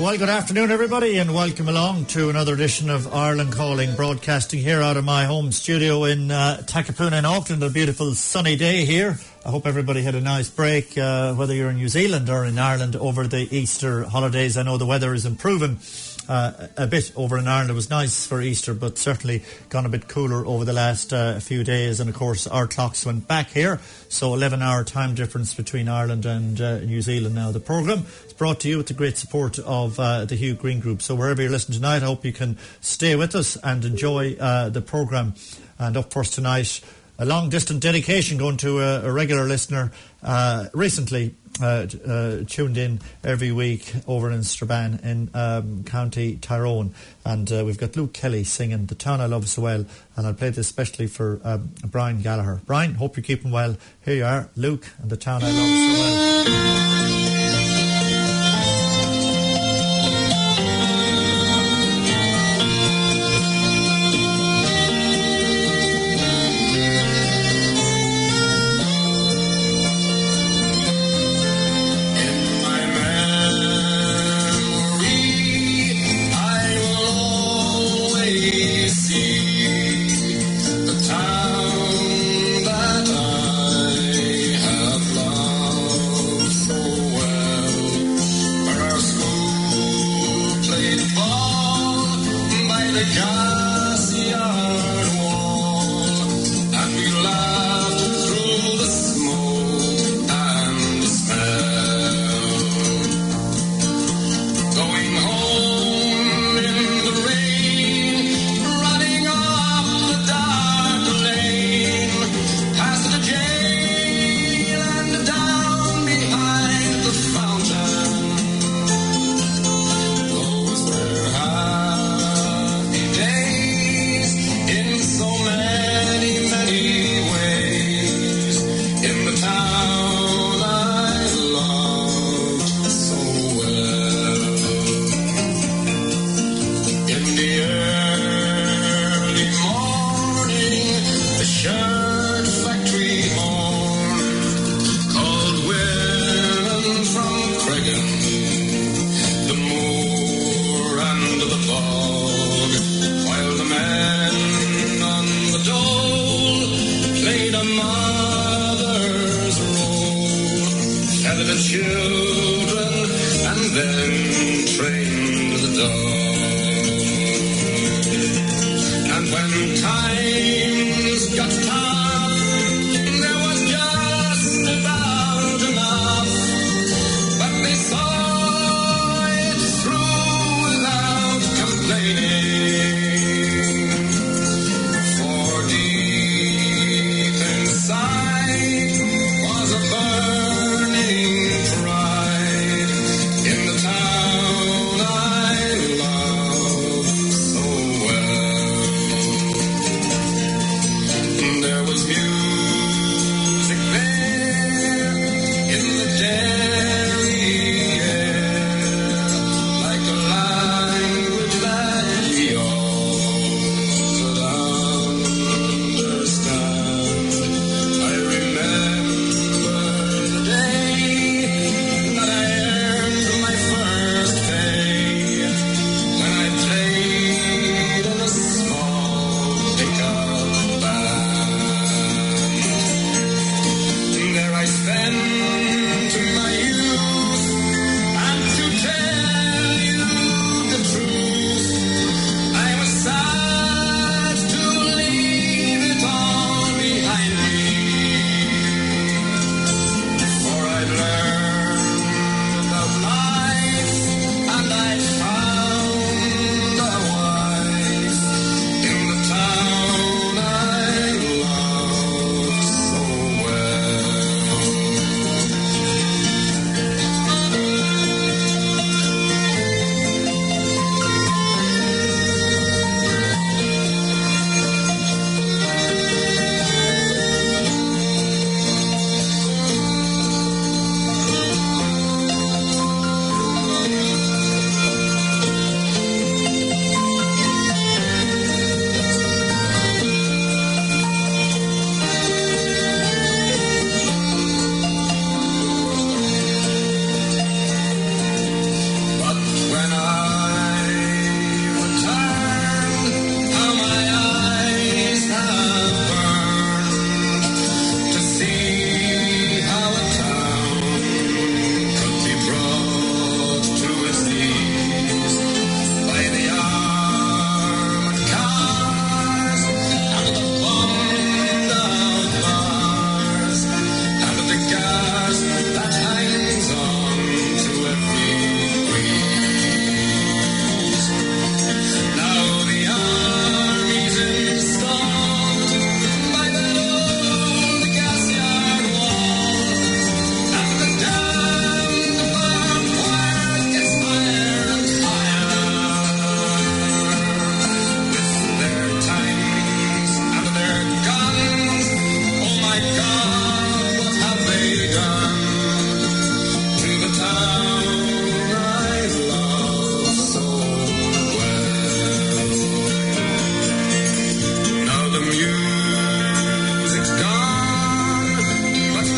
Well, good afternoon, everybody, and welcome along to another edition of Ireland Calling, broadcasting here out of my home studio in Takapuna in Auckland. A beautiful sunny day here. I hope everybody had a nice break, whether you're in New Zealand or in Ireland over the Easter holidays. I know the weather is improving a bit over in Ireland. It was nice for Easter, but certainly gone a bit cooler over the last few days. And of course, our clocks went back here, so 11-hour time difference between Ireland and New Zealand now. The programme is brought to you with the great support of the Hugh Green Group. So wherever you're listening tonight, I hope you can stay with us and enjoy the programme. And up first tonight, a long-distance dedication going to a regular listener recently tuned in every week over in Strabane in County Tyrone. And we've got Luke Kelly singing The Town I Love So Well. And I'll play this especially for Brian Gallagher. Brian, hope you're keeping well. Here you are, Luke, and The Town I Love So Well. Town I love.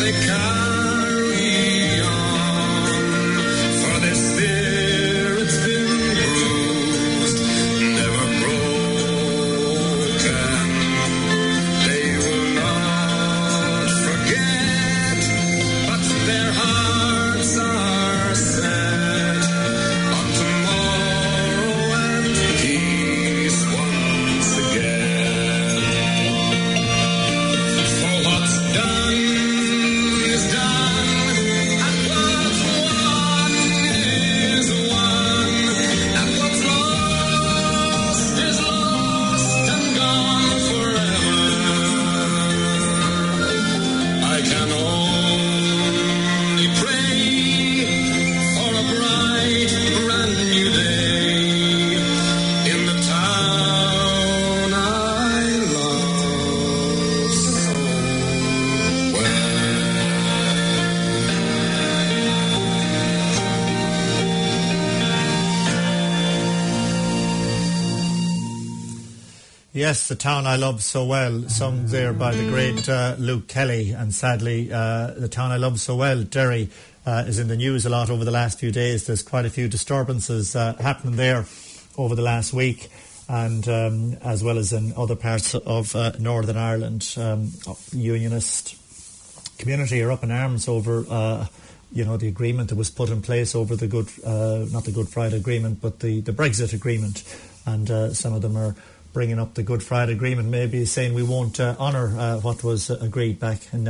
Yes, The Town I Love So Well, sung there by the great Luke Kelly. And sadly, The Town I Love So Well, Derry, is in the news a lot over the last few days. There's quite a few disturbances happening there over the last week, and as well as in other parts of Northern Ireland. Unionist community are up in arms over the agreement that was put in place over the not the Good Friday Agreement, but the Brexit agreement. And some of them are bringing up the Good Friday Agreement, maybe saying we won't honour what was agreed back in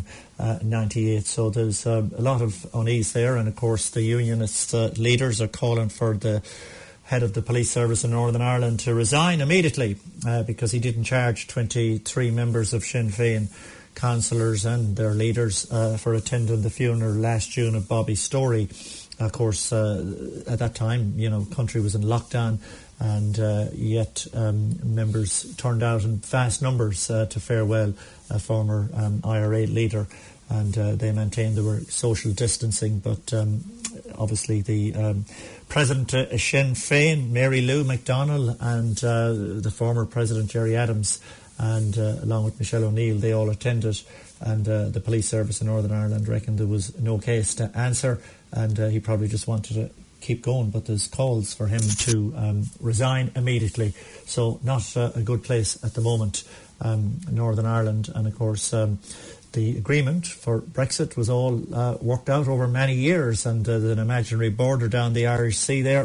1998. So there's a lot of unease there, and of course the unionist leaders are calling for the head of the police service in Northern Ireland to resign immediately because he didn't charge 23 members of Sinn Féin councillors and their leaders for attending the funeral last June of Bobby Storey. Of course, at that time, country was in lockdown, and yet members turned out in vast numbers to farewell a former IRA leader, and they maintained there were social distancing, but obviously the President of Sinn Féin, Mary Lou McDonnell, and the former President Gerry Adams, and along with Michelle O'Neill, they all attended, and the police service in Northern Ireland reckoned there was no case to answer, and he probably just wanted to keep going, but there's calls for him to resign immediately. So not a good place at the moment, Northern Ireland. And of course the agreement for Brexit was all worked out over many years, and there's an imaginary border down the Irish Sea there,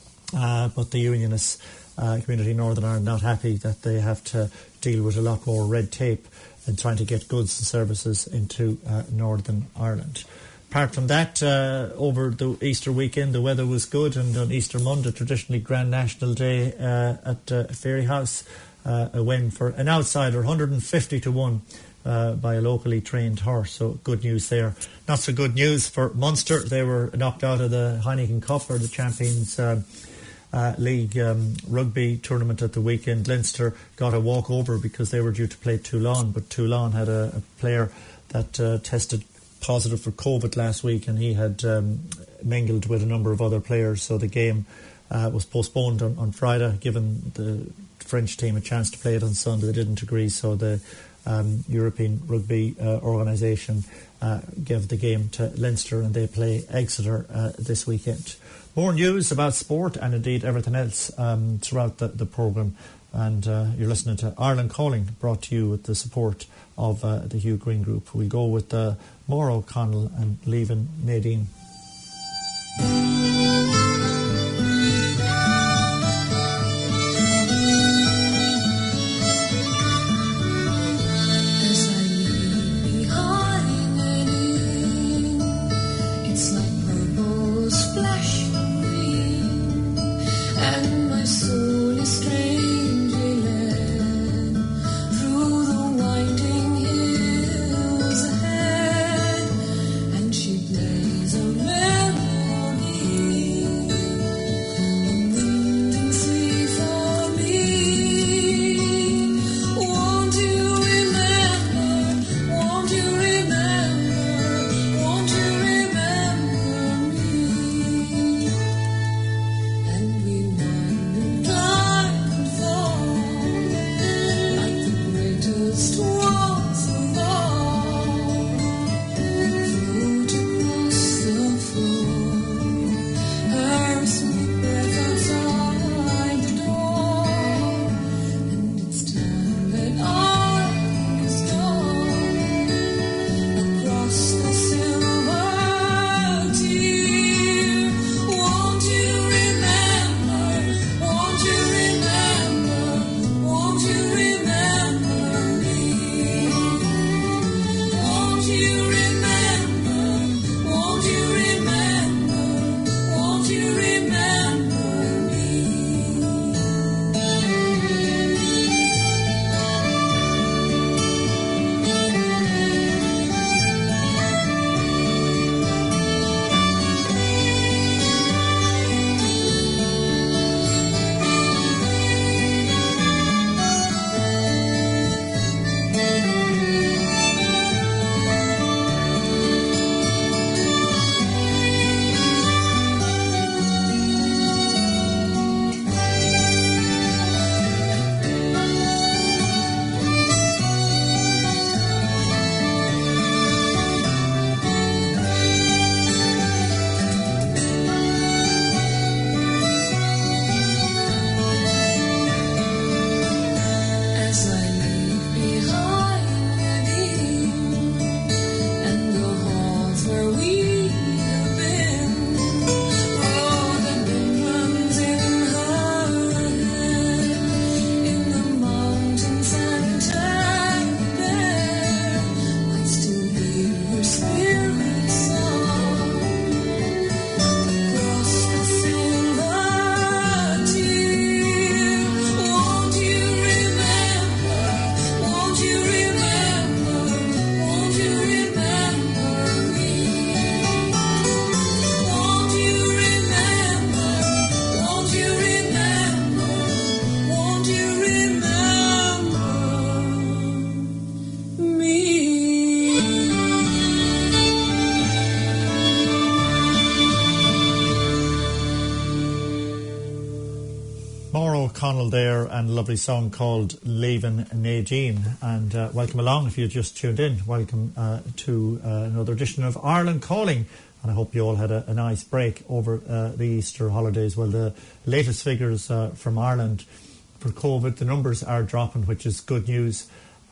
but the unionist community in Northern Ireland not happy that they have to deal with a lot more red tape in trying to get goods and services into Northern Ireland. Apart from that, over the Easter weekend, the weather was good, and on Easter Monday, traditionally Grand National Day at Fairyhouse, a win for an outsider, 150-1 by a locally trained horse. So good news there. Not so good news for Munster. They were knocked out of the Heineken Cup, or the Champions League rugby tournament at the weekend. Leinster got a walkover because they were due to play Toulon, but Toulon had a player that tested positive for COVID last week, and he had mingled with a number of other players, so the game was postponed on Friday, given the French team a chance to play it on Sunday. They didn't agree, so the European Rugby Organisation gave the game to Leinster, and they play Exeter this weekend. More news about sport and indeed everything else throughout the programme. And you're listening to Ireland Calling, brought to you with the support of the Hugh Green Group. We go with Maura O'Connell and Leaving Nadine. Through the winding hills ahead, and she plays a Connell there, and a lovely song called Leaving Nadine. And welcome along if you just tuned in. Welcome to another edition of Ireland Calling. And I hope you all had a nice break over the Easter holidays. Well, the latest figures from Ireland for COVID, the numbers are dropping, which is good news.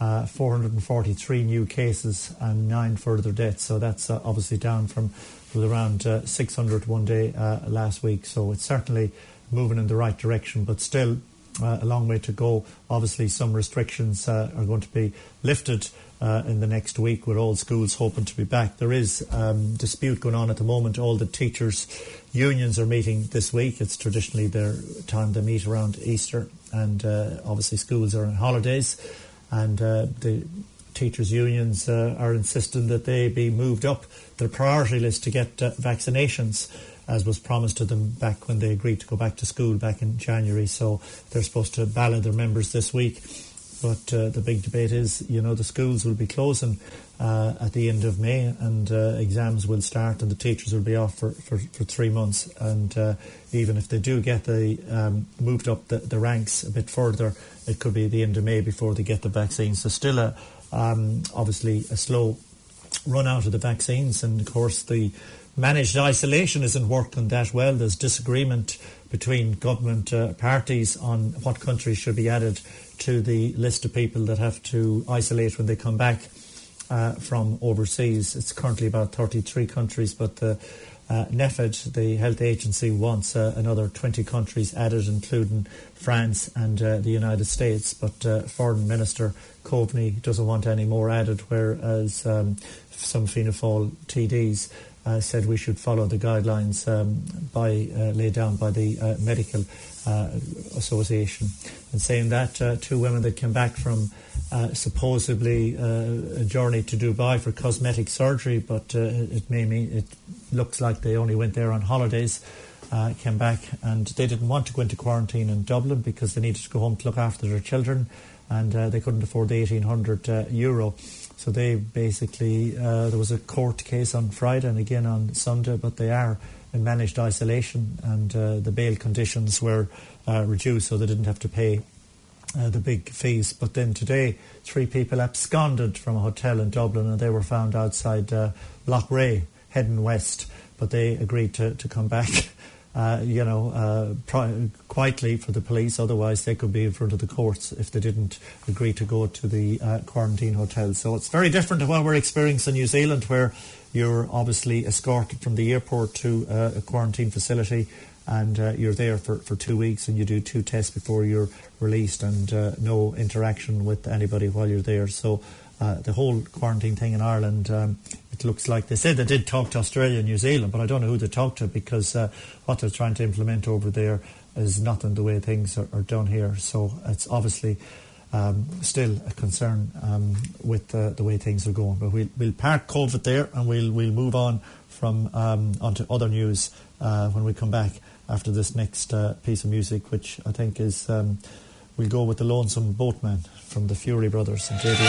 443 new cases and 9 further deaths. So that's obviously down from around 600 one day last week. So it's certainly moving in the right direction, but still a long way to go. Obviously, some restrictions are going to be lifted in the next week, with all schools hoping to be back. There is dispute going on at the moment. All the teachers' unions are meeting this week. It's traditionally their time they meet around Easter, and obviously schools are on holidays, and the teachers' unions are insisting that they be moved up their priority list to get vaccinations, as was promised to them back when they agreed to go back to school back in January. So they're supposed to ballot their members this week. But the big debate is, the schools will be closing at the end of May, and exams will start, and the teachers will be off for 3 months. And even if they do get moved up the ranks a bit further, it could be the end of May before they get the vaccine. So still obviously a slow run out of the vaccines. And of course the managed isolation isn't working that well. There's disagreement between government parties on what countries should be added to the list of people that have to isolate when they come back from overseas. It's currently about 33 countries, but the NPHET, the health agency, wants another 20 countries added, including France and the United States. But Foreign Minister Coveney doesn't want any more added, whereas some Fianna Fáil TDs said we should follow the guidelines laid down by the Medical Association. And saying that, 2 women that came back from supposedly a journey to Dubai for cosmetic surgery, but it looks like they only went there on holidays, came back, and they didn't want to go into quarantine in Dublin because they needed to go home to look after their children, and they couldn't afford the €1,800. So they basically, there was a court case on Friday and again on Sunday, but they are in managed isolation, and the bail conditions were reduced, so they didn't have to pay the big fees. But then today, 3 people absconded from a hotel in Dublin, and they were found outside Lochray, heading west, but they agreed to come back. Quietly for the police, otherwise they could be in front of the courts if they didn't agree to go to the quarantine hotel. So it's very different to what we're experiencing in New Zealand, where you're obviously escorted from the airport to a quarantine facility, and you're there for 2 weeks, and you do 2 tests before you're released, and no interaction with anybody while you're there. So the whole quarantine thing in Ireland, it looks like they said they did talk to Australia and New Zealand, but I don't know who they talked to, because what they're trying to implement over there is nothing the way things are done here. So it's obviously still a concern with the way things are going. But we'll park COVID there, and we'll move on from onto other news when we come back after this next piece of music, which I think is we'll go with The Lonesome Boatman from the Fury Brothers and J.D.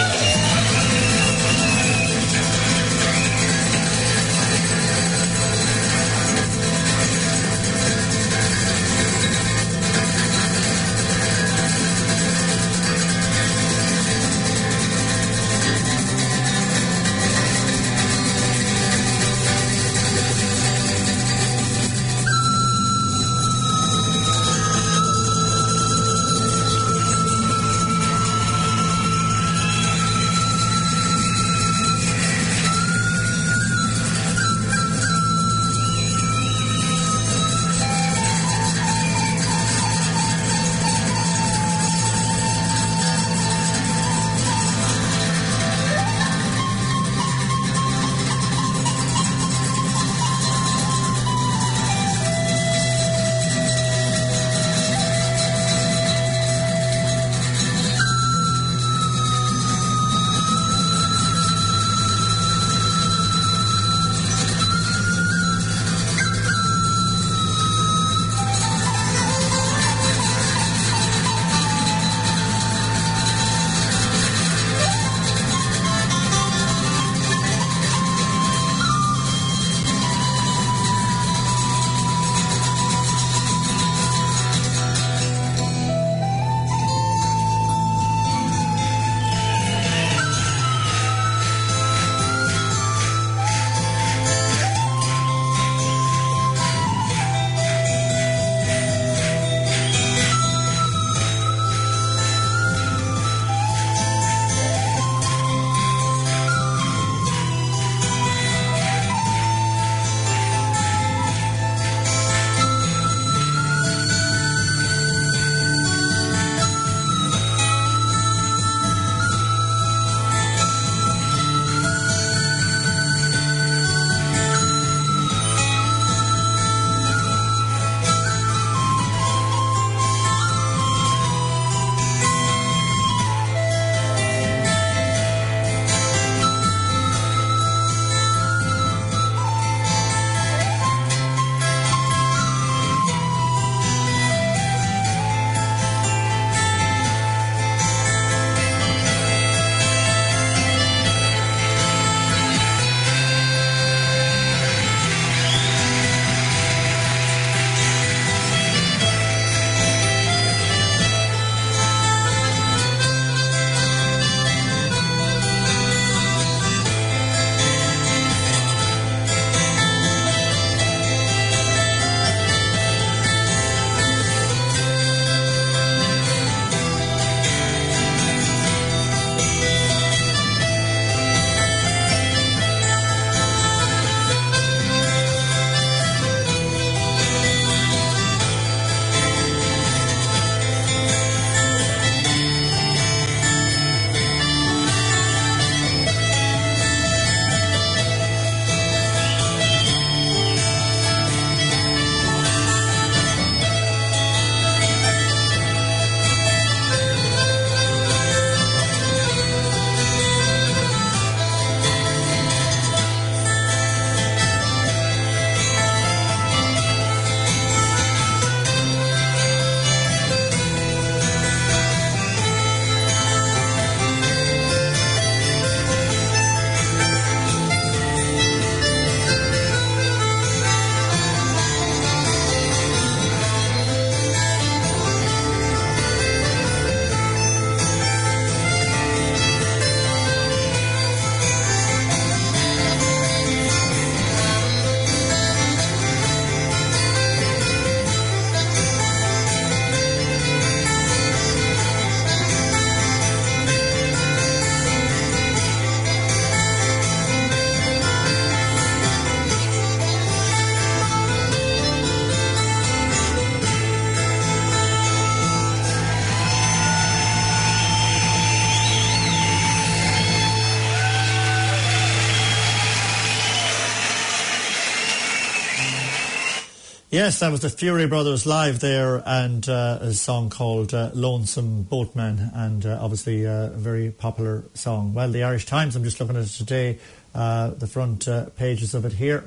Yes, that was the Fury Brothers live there, and a song called Lonesome Boatman, and obviously a very popular song. Well, the Irish Times, I'm just looking at it today, the front pages of it here.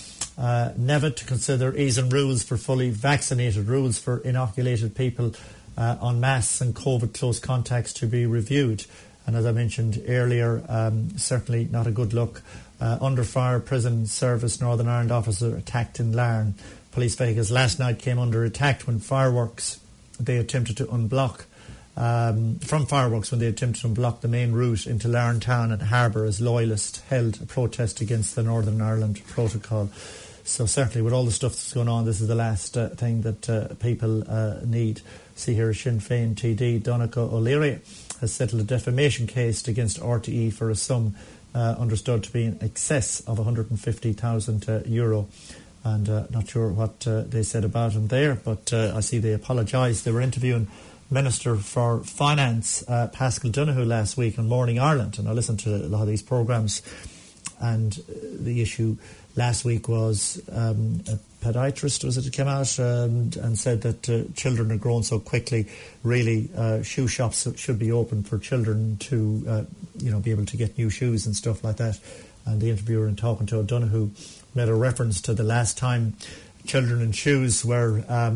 Nevitt to consider easing rules for fully vaccinated, rules for inoculated people en masse and COVID close contacts to be reviewed. And as I mentioned earlier, certainly not a good look. Under fire, prison service Northern Ireland officer attacked in Larne. Police vehicles last night came under attack when fireworks they attempted to unblock. From fireworks when they attempted to unblock the main route into Larne town and harbour as loyalists held a protest against the Northern Ireland Protocol. So certainly with all the stuff that's going on, this is the last thing that people need. See here, Sinn Féin TD Donncha O'Leary has settled a defamation case against RTE for a sum understood to be in excess of €150,000. And not sure what they said about him there, but I see they apologised. They were interviewing Minister for Finance, Paschal Donohoe, last week on Morning Ireland, and I listened to a lot of these programmes, and the issue last week was a podiatrist, was it, came out and said that children are growing so quickly, really shoe shops should be open for children to be able to get new shoes and stuff like that. And the interviewer in talking to O'Donoghue made a reference to the last time children in shoes were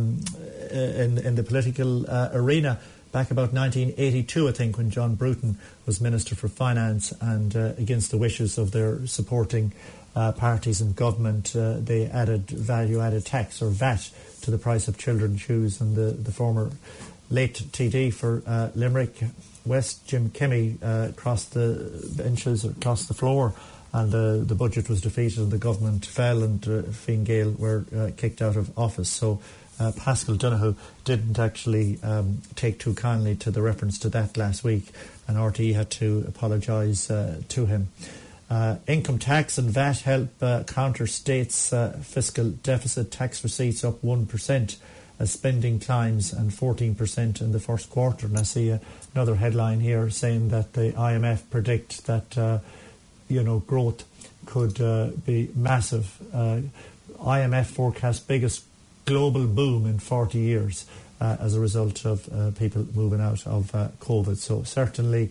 in the political arena back about 1982, I think, when John Bruton was Minister for Finance, and against the wishes of their supporting parties in government, they added value-added tax, or VAT, to the price of children's shoes. And the former late TD for Limerick West, Jim Kimmy, crossed the benches, or crossed the floor, and the budget was defeated and the government fell, and Fine Gael were kicked out of office. So Paschal Donohoe didn't actually take too kindly to the reference to that last week, and RTE had to apologise to him. Income tax and VAT help counter states' fiscal deficit. Tax receipts up 1% as spending climbs, and 14% in the first quarter. And I see another headline here saying that the IMF predict that growth could be massive. IMF forecast biggest global boom in 40 years as a result of people moving out of COVID. So certainly,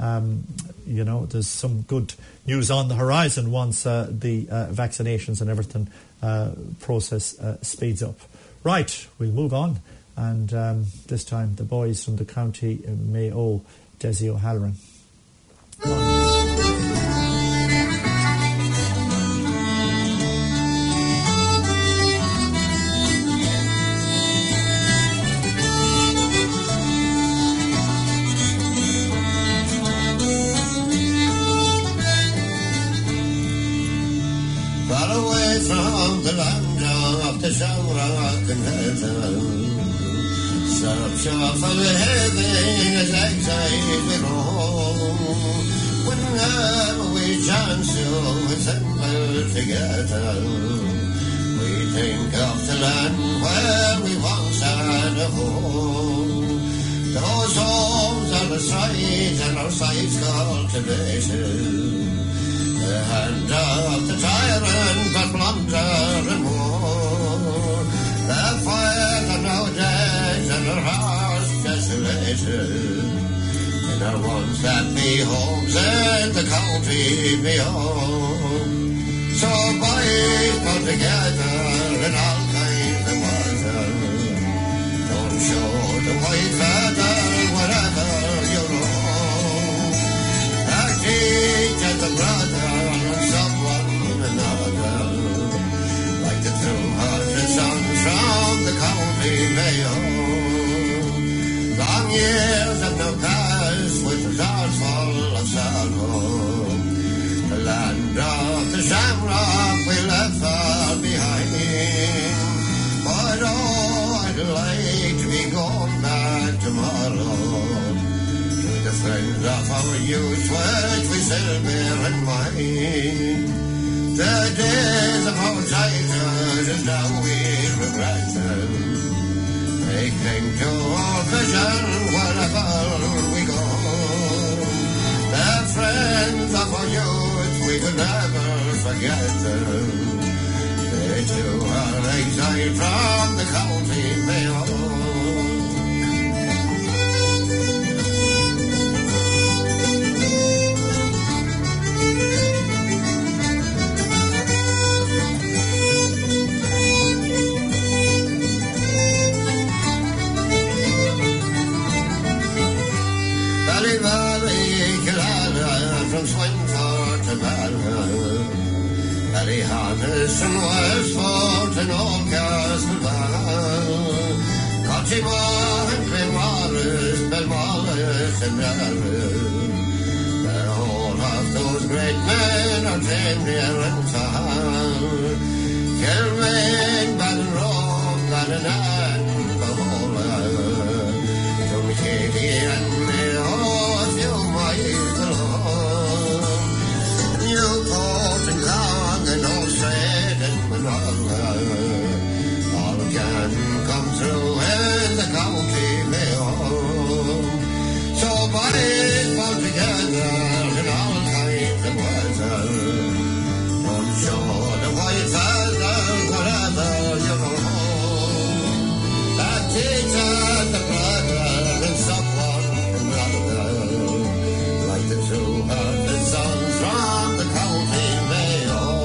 there's some good news on the horizon once the vaccinations and everything process speeds up. Right, we'll move on. And this time the boys from the County Mayo, Desi O'Halloran. Come on. The land of the Shamrock and Heather, Sarab for the heaven as exile we roam. Whenever we chance to assemble together, we think of the land where we once had a home. Those homes are the sides and our sides cultivated. The hand of the tyrant but blunder and war. The fire are now dead and our hearts desolated. In our once happy homes in the county beyond. So boys come together in all kinds of weather. Don't show the white feather wherever you roam. Act each as a brother. From the county Mayo, long years have now passed with the hearts full of sorrow. The land of the Shamrock we left far behind. But oh, I'd like to be going back tomorrow to the friends of our youth which we still bear in mind. The days of our childhood is now we regret them. They came to our vision wherever we go. The friends of our youth, we will never forget them. They too are exile from the county Mayo. From Swinford to Malham, Ballyhannes and Westford and Oldcastle, Cottymore and Glenwallace, Belmullis and Rarrow. All of those great men are tamed near and far. Kilmaine, Ballinrobe, Ballinan, Bahola, Drumcady and Mayo, a few miles along. Newport and Long and Oldstreet and Manala, all can come through in the county Mayo. So bodies bound together in all kinds of weather. Don't show the white feather wherever you go. That teacher, the brother, and someone another, like the two hearted sons from the county Mayo.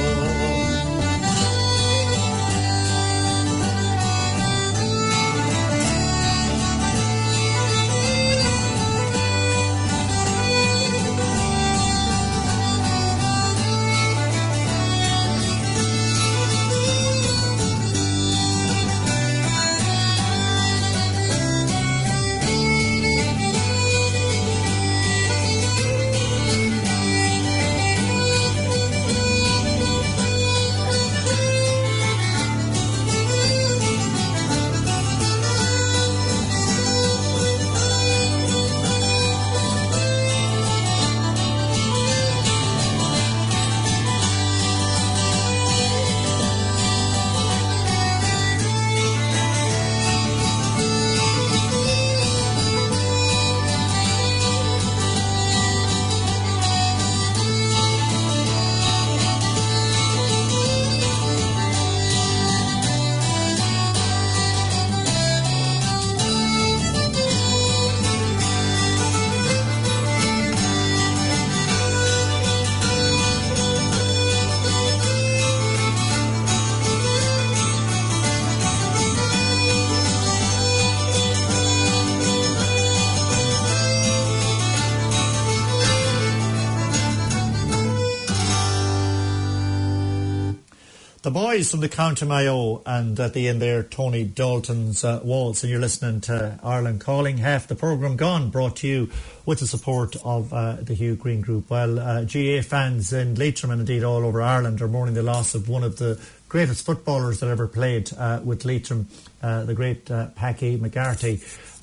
The boys from the County Mayo, and at the end there, Tony Dalton's Waltz, and you're listening to Ireland Calling. Half the programme gone, brought to you with the support of the Hugh Green Group. Well, GA fans in Leitrim and indeed all over Ireland are mourning the loss of one of the greatest footballers that ever played with Leitrim, the great Packy McGarty.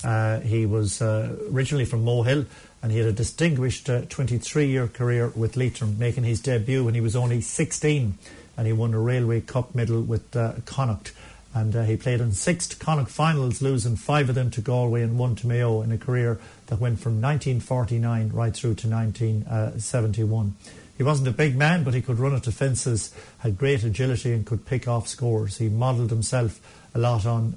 He was originally from Mohill, and he had a distinguished 23-year career with Leitrim, making his debut when he was only 16. And he won a Railway Cup medal with Connacht. And he played in 6 Connacht finals, losing 5 of them to Galway and 1 to Mayo, in a career that went from 1949 right through to 1971. He wasn't a big man, but he could run at defences, had great agility and could pick off scores. He modelled himself a lot on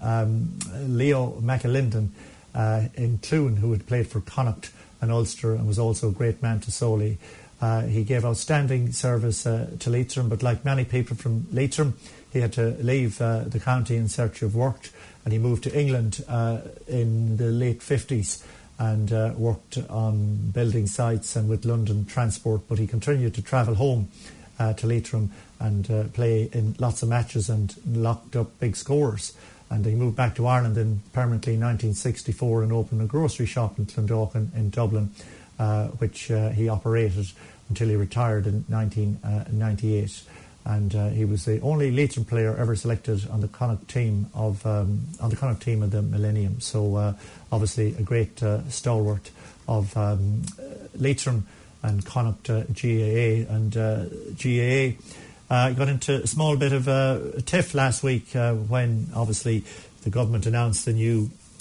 Leo McAlinden in Clune, who had played for Connacht and Ulster and was also a great man to Soley. He gave outstanding service to Leitrim, but like many people from Leitrim, he had to leave the county in search of work, and he moved to England in the late 50s and worked on building sites and with London Transport, but he continued to travel home to Leitrim and play in lots of matches and locked up big scores. And he moved back to Ireland permanently in 1964 and opened a grocery shop in Clondalkin in Dublin, which he operated until he retired in 1998. And he was the only Leitrim player ever selected on the Connacht team of the Millennium. So obviously a great stalwart of Leitrim and Connacht GAA. And GAA got into a small bit of a tiff last week when obviously the government announced the new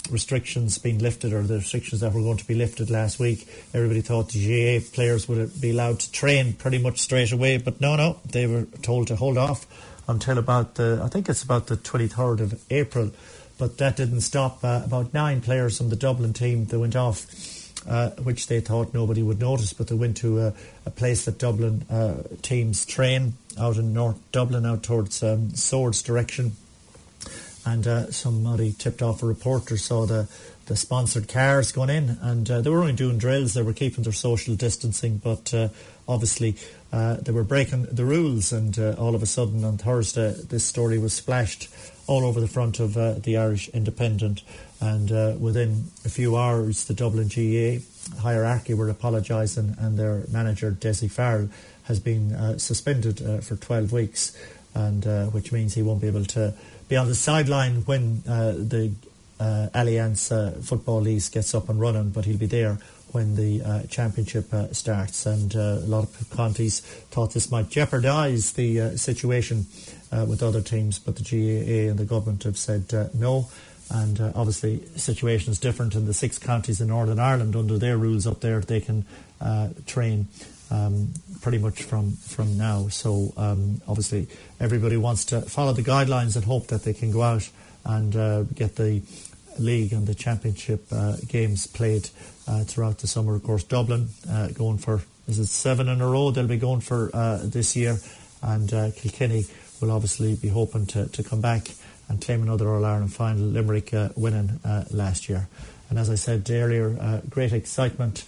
restrictions being lifted, or the restrictions that were going to be lifted last week. Everybody thought the GAA players would be allowed to train pretty much straight away, but no, they were told to hold off until about the 23rd of April. But that didn't stop about 9 players from the Dublin team. They went off, which they thought nobody would notice, but they went to a place that Dublin teams train out in North Dublin, out towards Swords direction. And somebody tipped off a reporter, saw the sponsored cars going in, and they were only doing drills. They were keeping their social distancing, but obviously they were breaking the rules, and all of a sudden on Thursday this story was splashed all over the front of the Irish Independent, and within a few hours the Dublin GAA hierarchy were apologising, and their manager Desi Farrell has been suspended for 12 weeks, and which means he won't be able to be on the sideline when the Alliance Football League gets up and running, but he'll be there when the championship starts. And a lot of counties thought this might jeopardise the situation with other teams, but the GAA and the government have said no. And obviously the situation is different in the 6 counties in Northern Ireland. Under their rules up there, they can train pretty much from now. So obviously everybody wants to follow the guidelines and hope that they can go out and get the league and the championship games played throughout the summer. Of course, Dublin going for, is it 7 in a row they'll be going for this year, and Kilkenny will obviously be hoping to come back and claim another All-Ireland final, Limerick winning last year. And as I said earlier, great excitement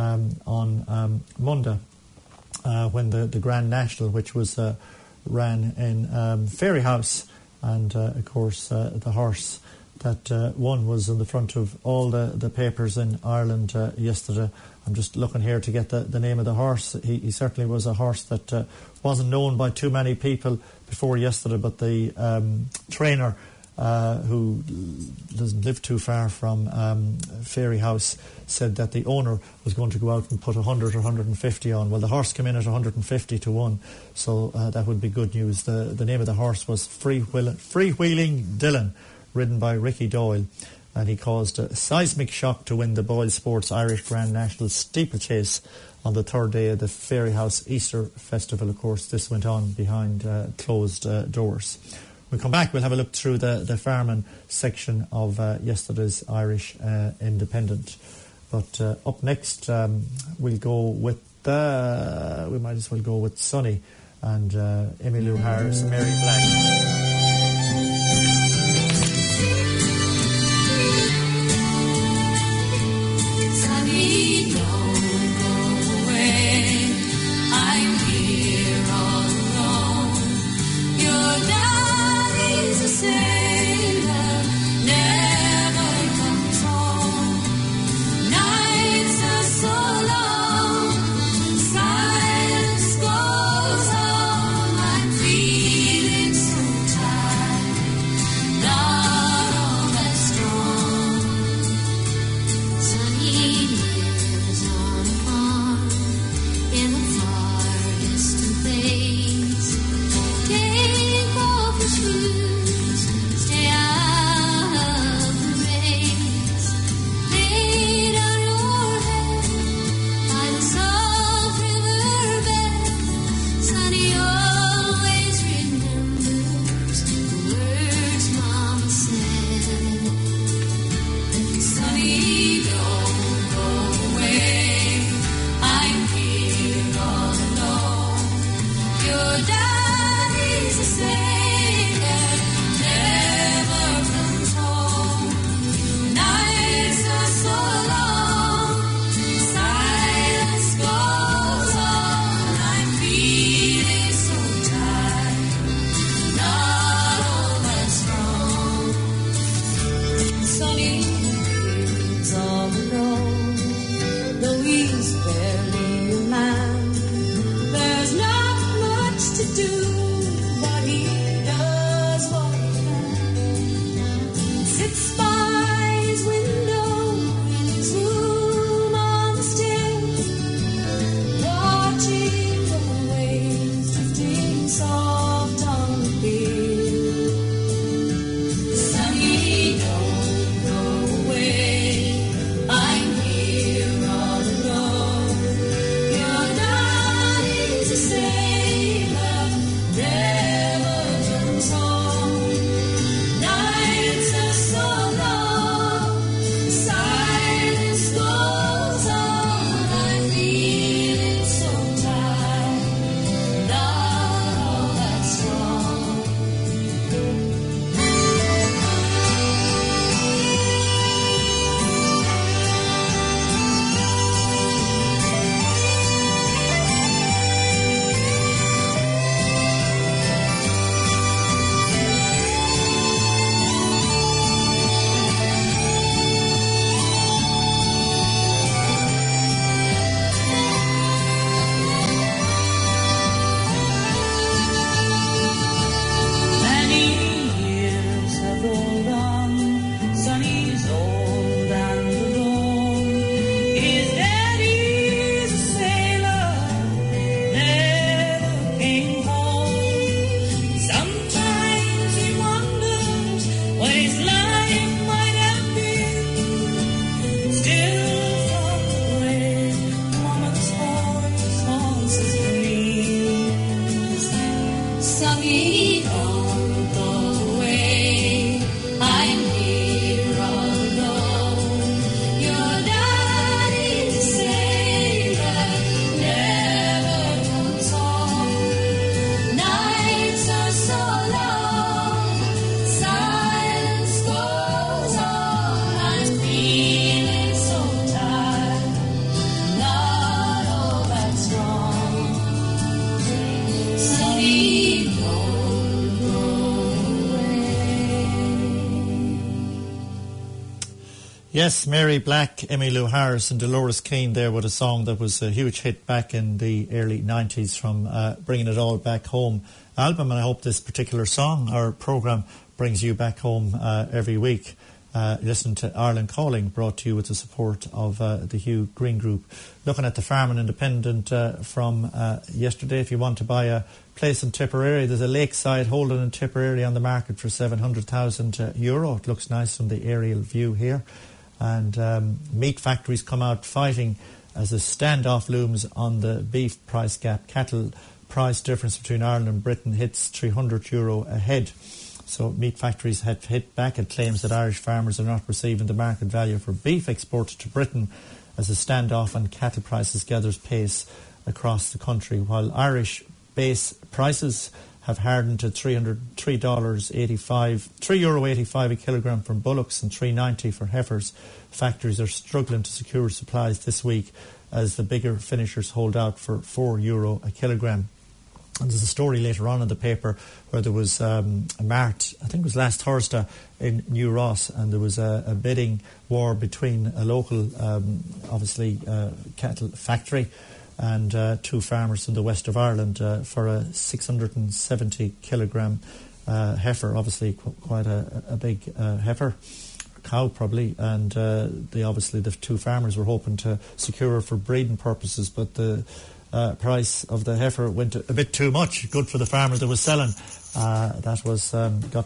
on Monday when the Grand National, which was ran in Fairyhouse, and of course the horse that won was on the front of all the papers in Ireland yesterday. I'm just looking here to get the name of the horse. He certainly was a horse that wasn't known by too many people before yesterday, but the trainer who doesn't live too far from Fairyhouse said that the owner was going to go out and put 100 or 150 on. Well, the horse came in at 150 to 1, so that would be good news. The name of the horse was Freewheeling Dylan, ridden by Ricky Doyle, and he caused a seismic shock to win the Boyle Sports Irish Grand National Steeplechase on the 3rd day of the Fairyhouse Easter Festival. Of course, this went on behind closed doors. When we come back, we'll have a look through the farming section of yesterday's Irish Independent. But up next, we'll go with we might as well go with Sonny and Emmylou Harris and Mary Black. Silence goes on, I'm feeling so Yes, Mary Black, Emmylou Harris and Dolores Keane there with a song that was a huge hit back in the early 90s from Bringing It All Back Home album, and I hope this particular song, our programme, brings you back home every week. Listen to Ireland Calling, brought to you with the support of the Hugh Green Group. Looking at the Farm and Independent from yesterday, if you want to buy a place in Tipperary, there's a lakeside holding in Tipperary on the market for €700,000. It looks nice from the aerial view here. And meat factories come out fighting as a standoff looms on the beef price gap. Cattle price difference between Ireland and Britain hits €300 a head. So meat factories have hit back at claims that Irish farmers are not receiving the market value for beef exported to Britain as a standoff on cattle prices gathers pace across the country, while Irish base prices have hardened to €3.85 a kilogram for bullocks and $3.90 for heifers. Factories are struggling to secure supplies this week as the bigger finishers hold out for €4 a kilogram. And there's a story later on in the paper where there was a mart, I think it was last Thursday, in New Ross, and there was a bidding war between a local, cattle factory and two farmers in the west of Ireland for a 670 kilogram heifer, obviously quite a big heifer, cow probably, and the two farmers were hoping to secure her for breeding purposes, but the price of the heifer went a bit too much. Good for the farmer that was selling. That was got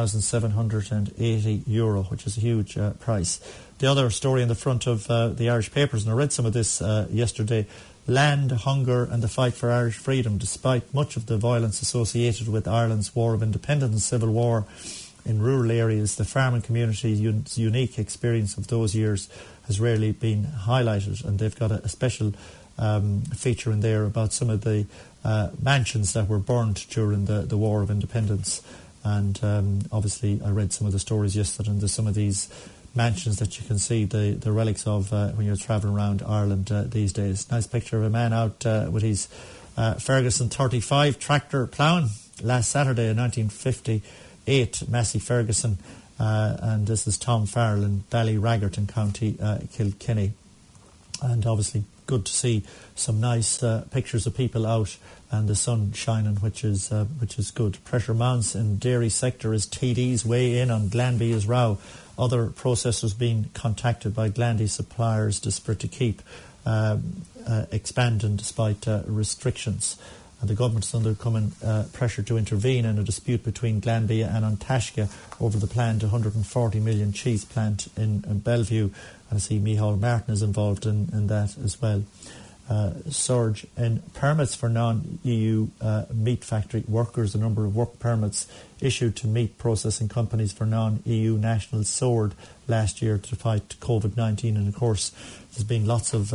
€2,780, which is a huge price. The other story in the front of the Irish papers, and I read some of this yesterday, land, hunger and the fight for Irish freedom. Despite much of the violence associated with Ireland's War of Independence and Civil War in rural areas, the farming community's unique experience of those years has rarely been highlighted, and they've got a special feature in there about some of the mansions that were burnt during the War of Independence. And obviously I read some of the stories yesterday, and there's some of these mansions that you can see the relics of when you're travelling around Ireland these days. Nice picture of a man out with his Ferguson 35 tractor ploughing last Saturday in 1958, Massey Ferguson, and this is Tom Farrell in Ballyraggart in County Kilkenny. And obviously good to see some nice pictures of people out and the sun shining, which is good. Pressure mounts in dairy sector as TDs weigh in on Glanbia's row. Other processors being contacted by Glandy suppliers desperate to keep expanding despite restrictions. And the government is undergoing pressure to intervene in a dispute between Glanbia and Antashka over the planned 140 million cheese plant in Bellevue. And I see Micheál Martin is involved in that as well. Surge in permits for non-EU meat factory workers. A number of work permits issued to meat processing companies for non-EU nationals soared last year to fight COVID-19. And of course, there's been lots of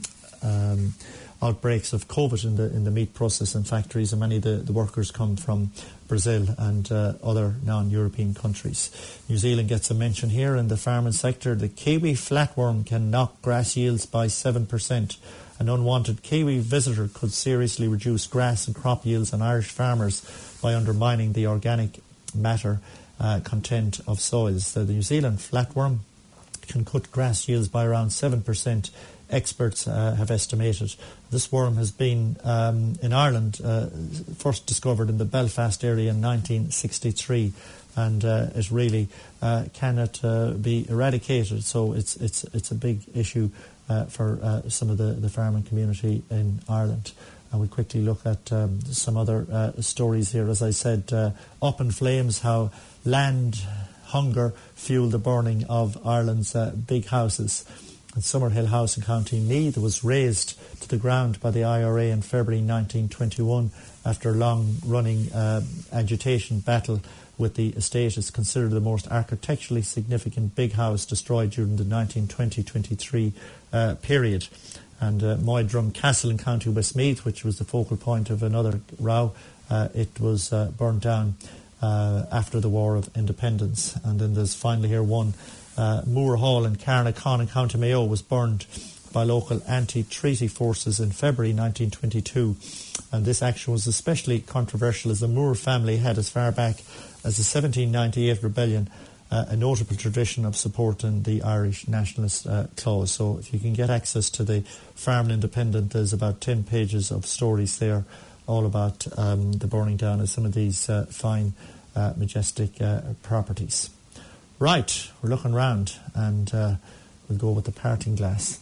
outbreaks of COVID in the meat processing factories, and many of the workers come from Brazil and other non-European countries. New Zealand gets a mention here in the farming sector. The kiwi flatworm can knock grass yields by 7%. An unwanted kiwi visitor could seriously reduce grass and crop yields on Irish farmers by undermining the organic matter content of soils. So the New Zealand flatworm can cut grass yields by around 7%. Experts have estimated. This worm has been in Ireland first discovered in the Belfast area in 1963, and it really cannot be eradicated. So it's a big issue for some of the farming community in Ireland. And we quickly look at some other stories here. As I said, up in flames, how land hunger fueled the burning of Ireland's big houses. And Summerhill House in County Meath was razed to the ground by the IRA in February 1921 after a long-running agitation battle with the estate. It's considered the most architecturally significant big house destroyed during the 1920-23 period. And Moydrum Castle in County Westmeath, which was the focal point of another row, it was burned down after the War of Independence. And then there's finally here one, Moore Hall in Carnacon in County Mayo was burned by local anti-treaty forces in February 1922. And this action was especially controversial as the Moore family had, as far back as the 1798 rebellion, a notable tradition of supporting the Irish nationalist cause. So if you can get access to the Farming Independent, there's about 10 pages of stories there all about the burning down of some of these fine, majestic properties. Right, we're looking round and we'll go with the parting glass.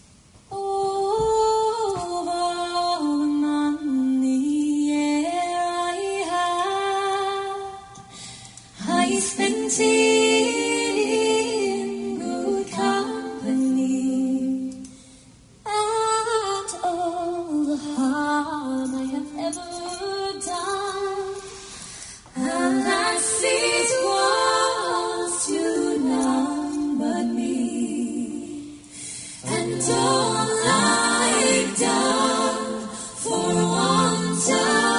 Spent in good company, and all the harm I have ever done, alas, it was to none but me, and all I've done for want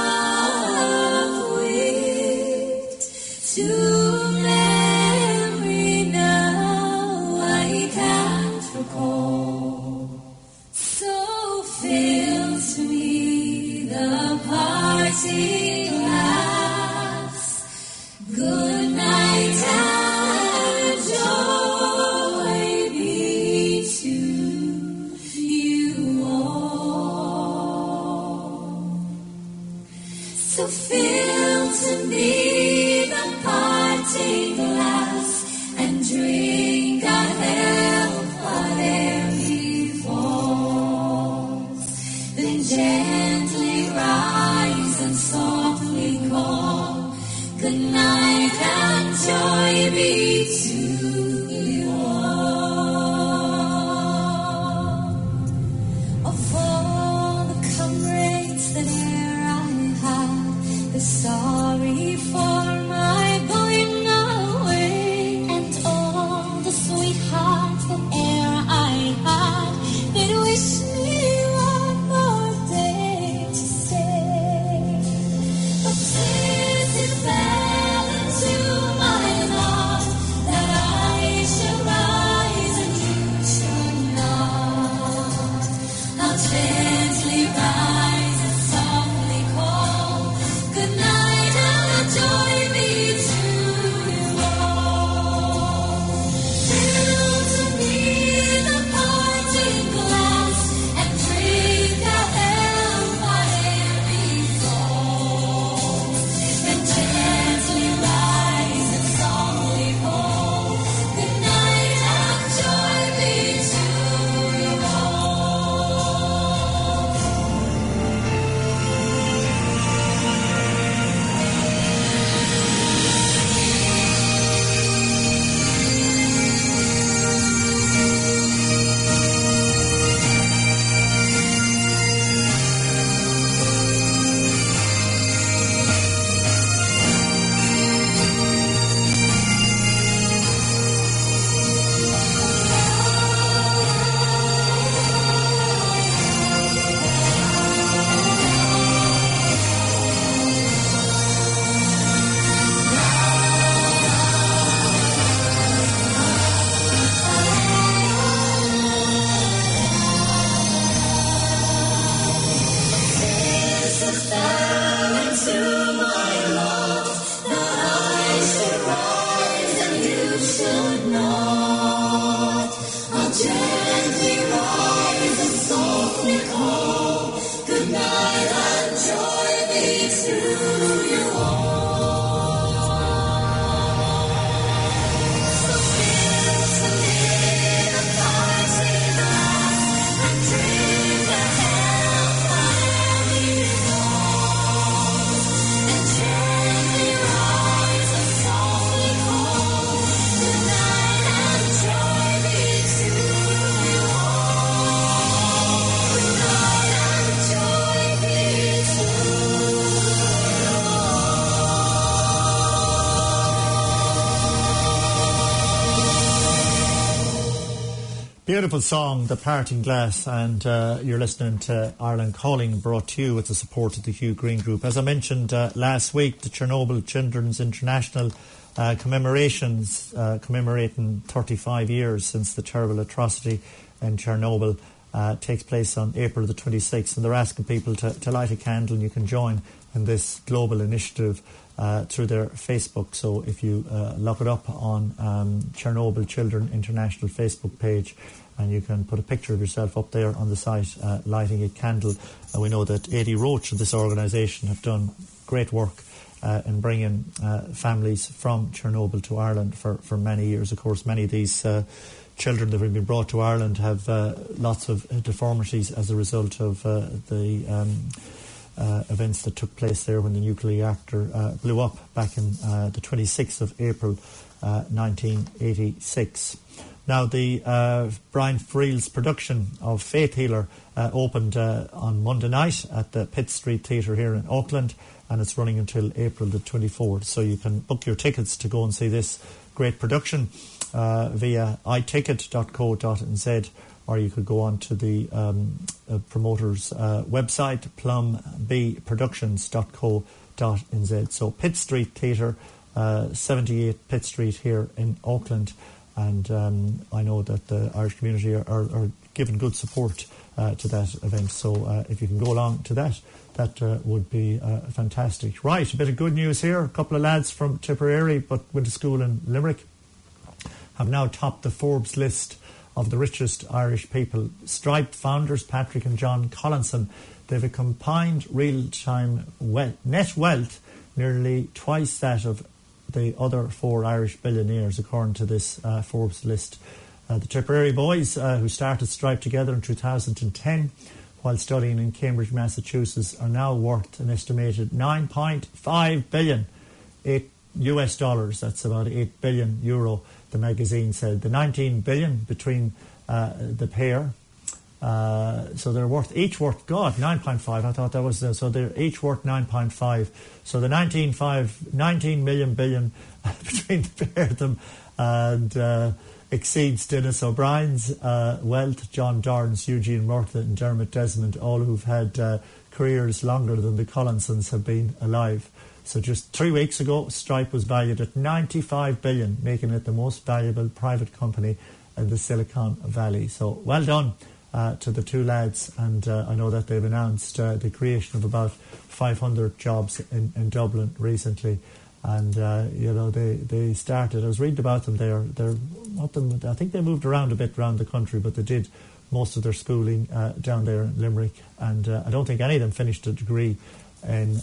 of wit to glass. Good night and joy be to you all. So fill to me the parting glass and drink a health whatever befalls. Then gently rise and softly call, good night and joy be to you all. Of all the comrades that e'er I had, the sorry for my going away, and all the sweethearts that e'er I had, that wish me one more day to stay. But since it fell into my lot that I should rise and you should not, I'll gently rise and softly call, good night and joy be to you all. Fill to me the parting glass and drink a health whatever befalls. Then gently rise and softly call, good night and joy be to you all. Beautiful song, The Parting Glass, and you're listening to Ireland Calling, brought to you with the support of the Hugh Green Group. As I mentioned last week, the Chernobyl Children's International commemorations, commemorating 35 years since the terrible atrocity in Chernobyl, takes place on April the 26th, and they're asking people to light a candle, and you can join in this global initiative through their Facebook. So if you look it up on Chernobyl Children International Facebook page, and you can put a picture of yourself up there on the site lighting a candle. And we know that Eddie Roach of this organisation have done great work in bringing families from Chernobyl to Ireland for many years. Of course, many of these children that have been brought to Ireland have lots of deformities as a result of the events that took place there when the nuclear reactor blew up back in the 26th of April 1986. Now, the Brian Friel's production of Faith Healer opened on Monday night at the Pitt Street Theatre here in Auckland, and it's running until April the 24th. So you can book your tickets to go and see this great production via iticket.co.nz, or you could go on to the promoter's website, plumbbproductions.co.nz. So Pitt Street Theatre, 78 Pitt Street here in Auckland. And I know that the Irish community are giving good support to that event. So if you can go along to that, that would be fantastic. Right, a bit of good news here. A couple of lads from Tipperary but went to school in Limerick have now topped the Forbes list of the richest Irish people. Stripe founders Patrick and John Collinson, they have a combined real-time net wealth nearly twice that of the other four Irish billionaires, according to this Forbes list. The Tipperary boys, who started Stripe together in 2010 while studying in Cambridge, Massachusetts, are now worth an estimated $9.5 billion US dollars. That's about €8 billion, the magazine said. The 19 billion between the pair. So they're each worth 9.5. I thought that was so they're each worth 9.5. So the 19 million billion between the pair of them, and exceeds Dennis O'Brien's wealth, John Dorrance, Eugene Murtha and Dermot Desmond, all who've had careers longer than the Collinsons have been alive. So just 3 weeks ago, Stripe was valued at 95 billion, making it the most valuable private company in the Silicon Valley. So well done to the two lads, and I know that they've announced the creation of about 500 jobs in Dublin recently, and they started. I was reading about them. I think they moved around a bit around the country, but they did most of their schooling down there in Limerick, and I don't think any of them finished a degree in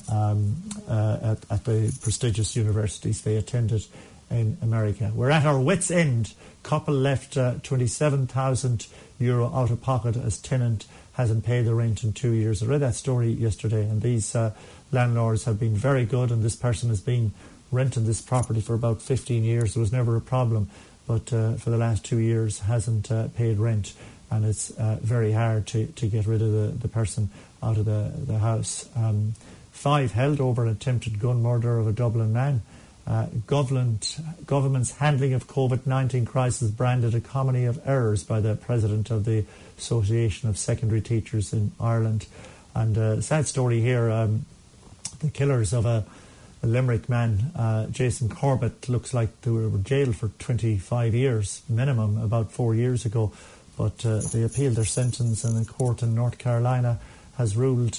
at the prestigious universities they attended in America. We're at our wits' end. Couple left €27,000 out of pocket as tenant hasn't paid the rent in 2 years. I read that story yesterday, and these landlords have been very good, and this person has been renting this property for about 15 years. There was never a problem, but for the last 2 years hasn't paid rent, and it's very hard to get rid of the person out of the house. 5 held over an attempted gun murder of a Dublin man. Government's handling of COVID-19 crisis branded a comedy of errors by the president of the Association of Secondary Teachers in Ireland. And a sad story here, the killers of a Limerick man, Jason Corbett, looks like they were jailed for 25 years minimum about 4 years ago, but they appealed their sentence, and a court in North Carolina has ruled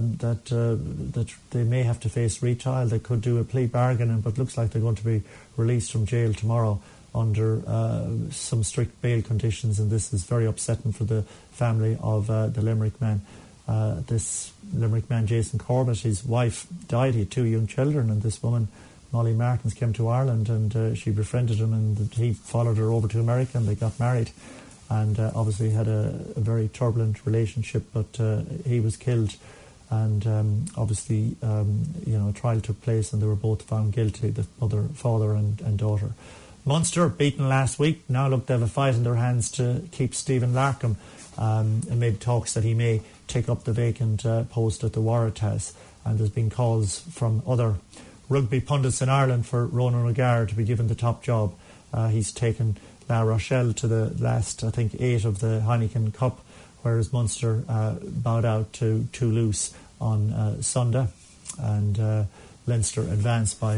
that they may have to face retrial. They could do a plea bargain, but looks like they're going to be released from jail tomorrow under some strict bail conditions, and this is very upsetting for the family of the Limerick man. This Limerick man, Jason Corbett, his wife died. He had 2 young children, and this woman, Molly Martins, came to Ireland, and she befriended him, and he followed her over to America, and they got married. And obviously had a very turbulent relationship, but he was killed, and obviously a trial took place, and they were both found guilty, the father and daughter. Munster, beaten last week, now look to have a fight in their hands to keep Stephen Larkham amid talks that he may take up the vacant post at the Waratahs, and there's been calls from other rugby pundits in Ireland for Ronan O'Gara to be given the top job. He's taken La Rochelle to the last, I think, 8 of the Heineken Cup, whereas Munster bowed out to Toulouse on Sunday, and Leinster advanced by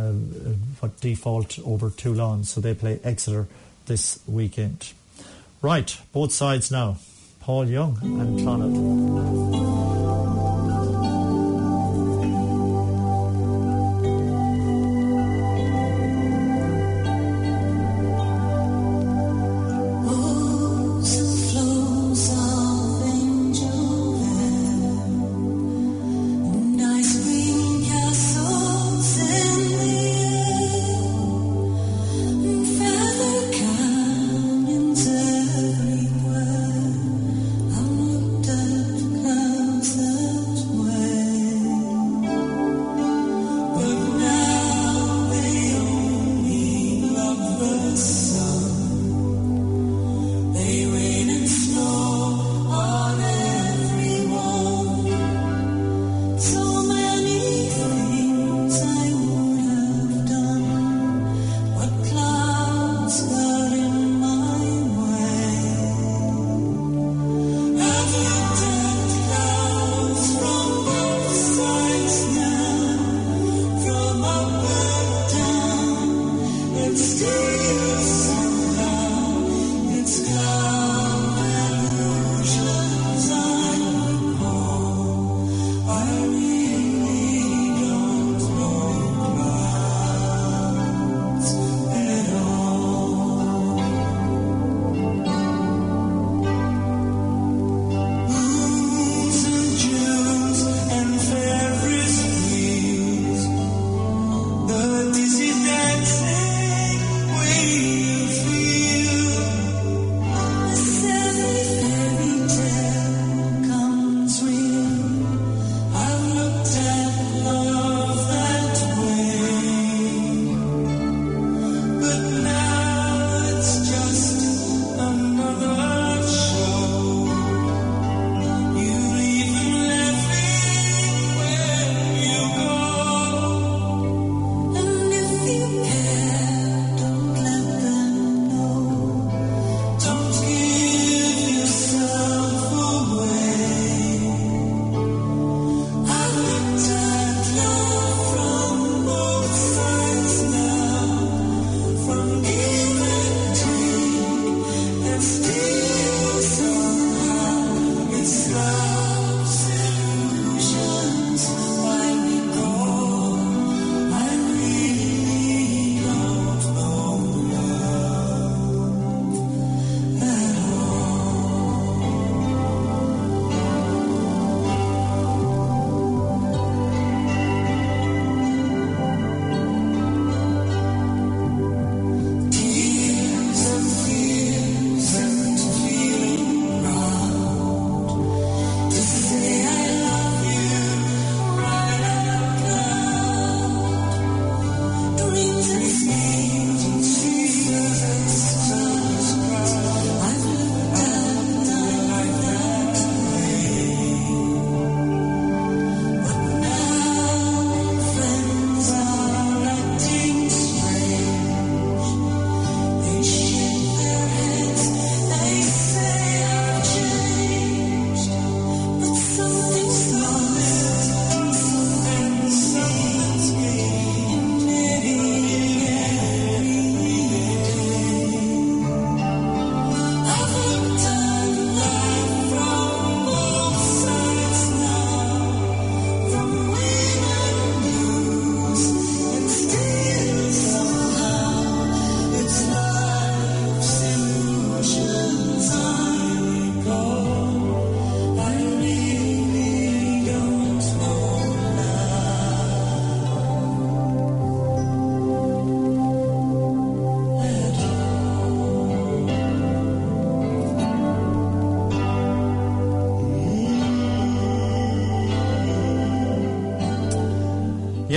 default over Toulon, so they play Exeter this weekend. Right, both sides now. Paul Young and Clonard.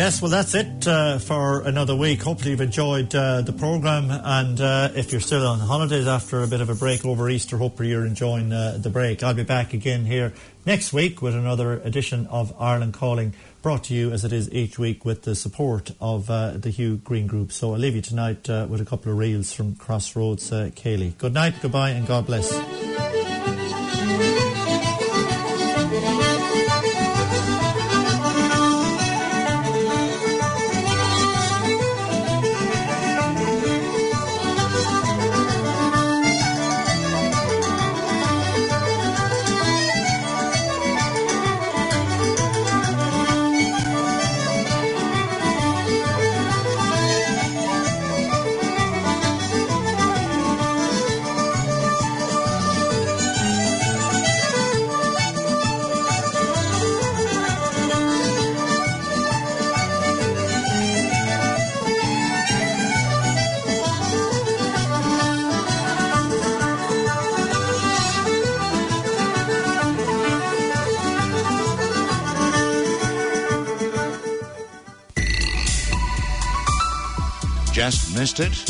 Yes, well, that's it for another week. Hopefully you've enjoyed the programme, and if you're still on holidays after a bit of a break over Easter, hopefully you're enjoying the break. I'll be back again here next week with another edition of Ireland Calling, brought to you as it is each week with the support of the Hugh Green Group. So I'll leave you tonight with a couple of reels from Crossroads Cayley. Good night, goodbye, and God bless. Just missed it?